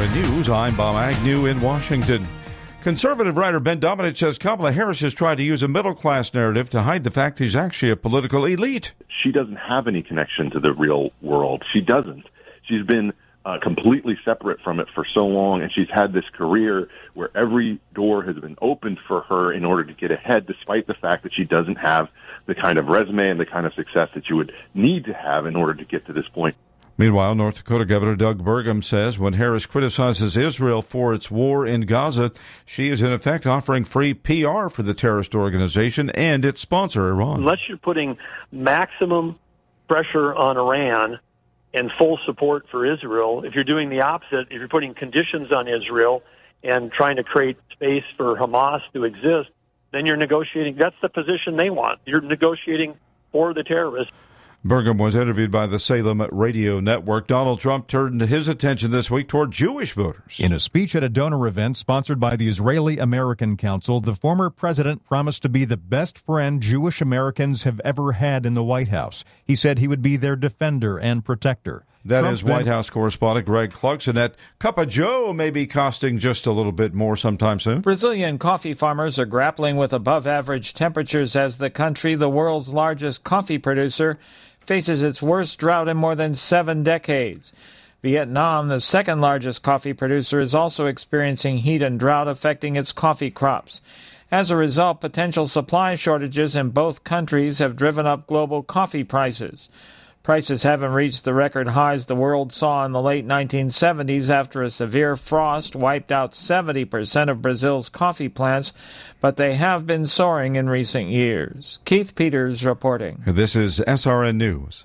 SRN News, I'm Bob Agnew in Washington. Conservative writer Ben Domenech says Kamala Harris has tried to use a middle-class narrative to hide the fact he's actually a political elite. She doesn't have any connection to the real world. She doesn't. She's been completely separate from it for so long, and she's had this career where every door has been opened for her in order to get ahead, despite the fact that she doesn't have the kind of resume and the kind of success that you would need to have in order to get to this point. Meanwhile, North Dakota Governor Doug Burgum says when Harris criticizes Israel for its war in Gaza, she is in effect offering free PR for the terrorist organization and its sponsor, Iran. Unless you're putting maximum pressure on Iran and full support for Israel, if you're doing the opposite, if you're putting conditions on Israel and trying to create space for Hamas to exist, then you're negotiating. That's the position they want. You're negotiating for the terrorists. Burgum was interviewed by the Salem Radio Network. Donald Trump turned his attention this week toward Jewish voters. In a speech at a donor event sponsored by the Israeli American Council, the former president promised to be the best friend Jewish Americans have ever had in the White House. He said he would be their defender and protector. That Trump is White House correspondent Greg Clugson. That cup of joe may be costing just a little bit more sometime soon. Brazilian coffee farmers are grappling with above-average temperatures as the country, the world's largest coffee producer, faces its worst drought in more than 7 decades. Vietnam, the second largest coffee producer, is also experiencing heat and drought affecting its coffee crops. As a result, potential supply shortages in both countries have driven up global coffee prices. Prices haven't reached the record highs the world saw in the late 1970s after a severe frost wiped out 70% of Brazil's coffee plants, but they have been soaring in recent years. Keith Peters reporting. This is SRN News.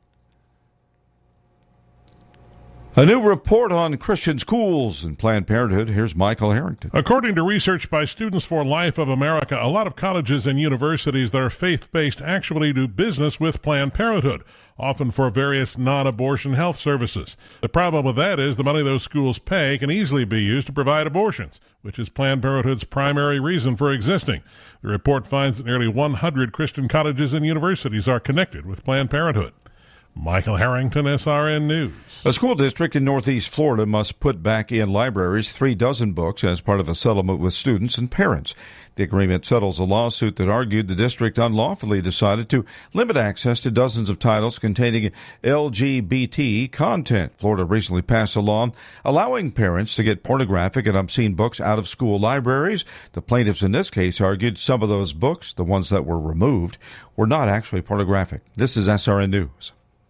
A new report on Christian schools and Planned Parenthood. Here's Michael Harrington. According to research by Students for Life of America, a lot of colleges and universities that are faith-based actually do business with Planned Parenthood, often for various non-abortion health services. The problem with that is the money those schools pay can easily be used to provide abortions, which is Planned Parenthood's primary reason for existing. The report finds that nearly 100 Christian colleges and universities are connected with Planned Parenthood. Michael Harrington, SRN News. A school district in Northeast Florida must put back in libraries 36 books as part of a settlement with students and parents. The agreement settles a lawsuit that argued the district unlawfully decided to limit access to dozens of titles containing LGBT content. Florida recently passed a law allowing parents to get pornographic and obscene books out of school libraries. The plaintiffs in this case argued some of those books, the ones that were removed, were not actually pornographic. This is SRN News.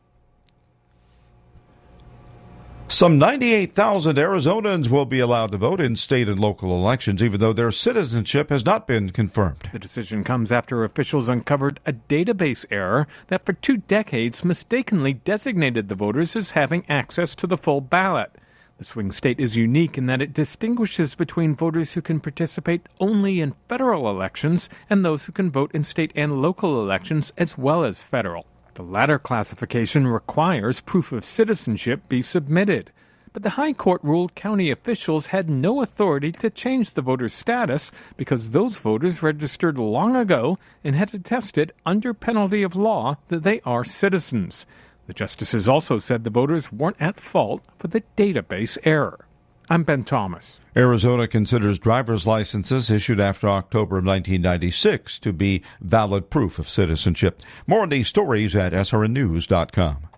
Some 98,000 Arizonans will be allowed to vote in state and local elections, even though their citizenship has not been confirmed. The decision comes after officials uncovered a database error that for 2 decades mistakenly designated the voters as having access to the full ballot. The swing state is unique in that it distinguishes between voters who can participate only in federal elections and those who can vote in state and local elections as well as federal. The latter classification requires proof of citizenship be submitted. But the High Court ruled county officials had no authority to change the voter's status because those voters registered long ago and had attested under penalty of law that they are citizens. The justices also said the voters weren't at fault for the database error. I'm Ben Thomas. Arizona considers driver's licenses issued after October of 1996 to be valid proof of citizenship. More on these stories at srnnews.com.